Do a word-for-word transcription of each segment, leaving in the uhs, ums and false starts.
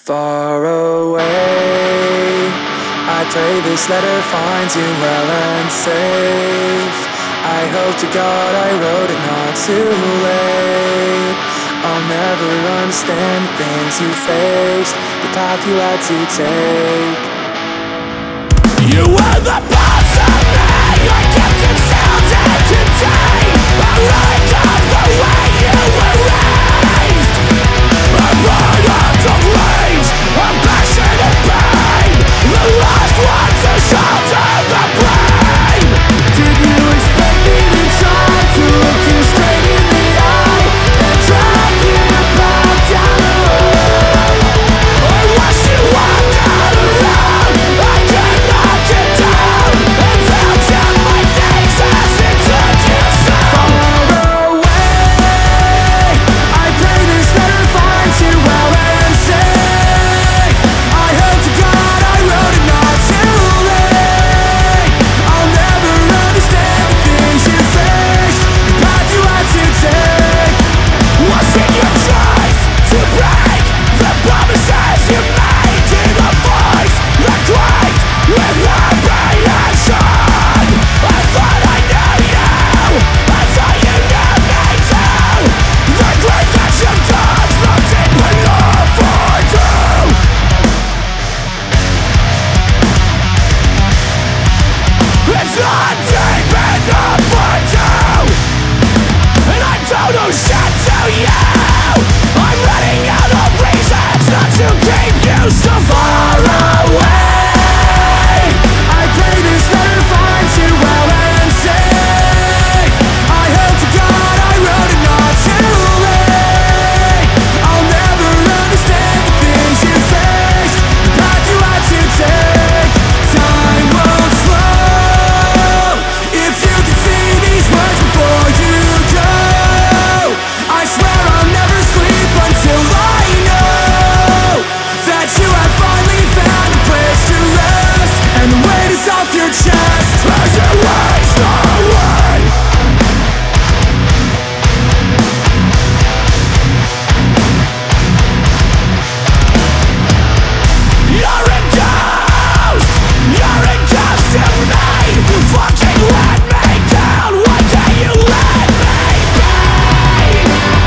far away. I pray this letter finds you well and safe. I hope to God I wrote it not too late. I'll never understand the things you faced, the path you had to take. You were the parts of me I kept concealed and contained. I really got the way you were raised. A product of rage, a passion and pain. The last one to shoulder the blame. Did you expect me to try to look you straight in the eye and drag you back down the road? Or watch you walk out around? I could knock you down and found down my knees as it took you so far away. I pray this letter finds you well and safe. I hope to God I wrote it not too late. I'll never understand the things you faced, the path you had to take. Was it your choice to break the promises you made to the voice that quaked with apprehension? I thought I knew you, I thought you knew me too. The grief that you touched not deep enough for two. It's not deep enough for two. And I don't know shit to you. I'm running out of reasons not to keep you so far away. I pray this letter finds you well and safe. I hope to God I wrote it not too late. I'll never understand the things you faced, the path you had to take. Time won't slow if you can see these words before you go. I swear I'll never sleep until I know that you have finally found a place to rest, and the weight is off your chest as you waste away. You're a ghost, you're a ghost to me. Fucking let me down, why can't you let me be?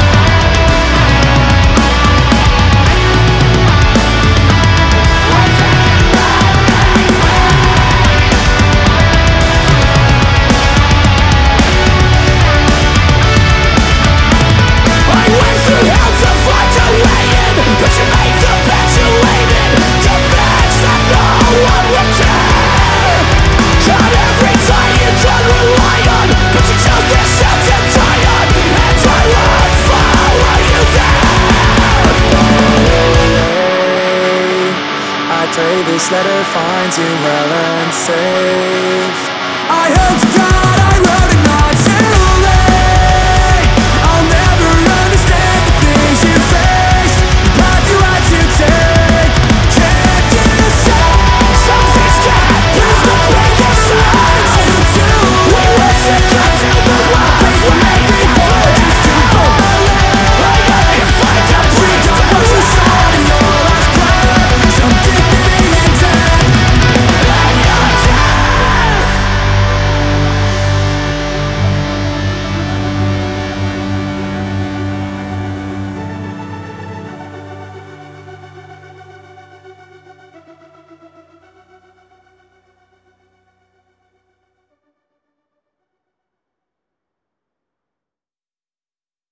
I went through hell to find a way in, but you made the petulant demands that no one would care. Cut every tie you could rely on, but you chose this shit to die on, and I won't follow you there. I pray this letter finds you well and safe. I hope to God